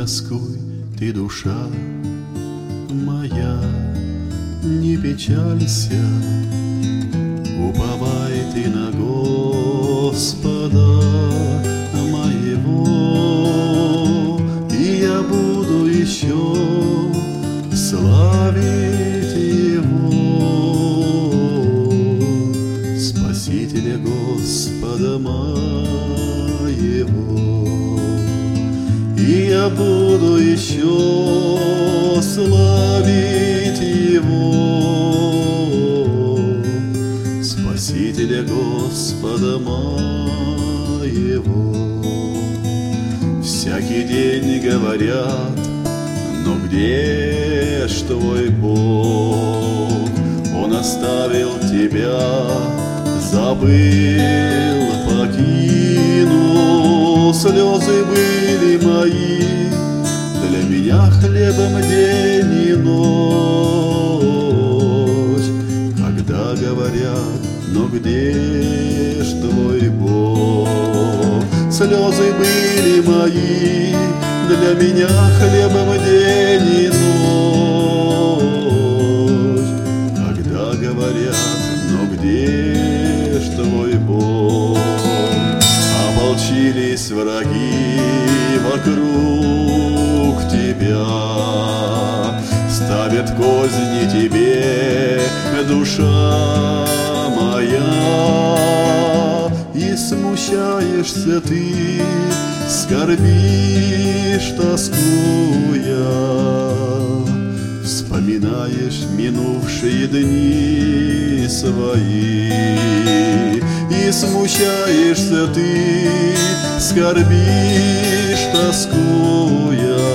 тоскуй ты, душа моя, не печалься, уповай ты на Господа моего, и я буду еще славить Его, Спасителя Господа моего. И я буду еще славить Его, Спасителя Господа моего. Всякий день говорят: но где ж твой Бог? Он оставил тебя, забыл, покинул. Слезы были мои для меня хлебом день и ночь. Когда говорят: но где ж твой Бог? Слезы были мои для меня хлебом день и ночь. Когда говорят: но где ж твой Бог? Ополчились враги вокруг тебя, ставят козни тебе, душа моя. И смущаешься ты, скорбишь, тоскуя, вспоминаешь минувшие дни свои. И смущаешься ты, скорбишь, тоскуя,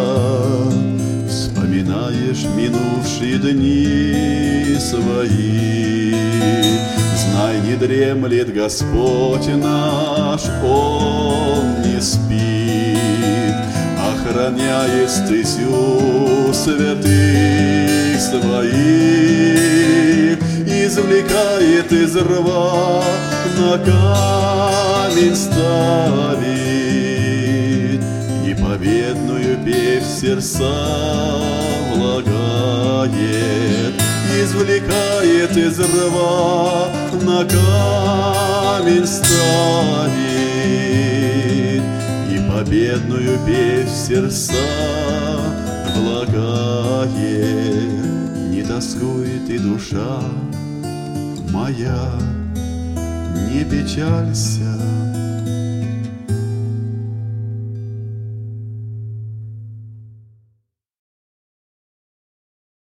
вспоминаешь минувшие дни свои. Знай, не дремлет Господь наш, Он не спит, охраняет стезю святых своих, извлекает из рва, на камень ставит, и победную песнь в сердца влагает. Извлекает из рва, на камень ставит, и победную песнь в сердца влагает. Не тоскуй ты, душа моя, не печалься,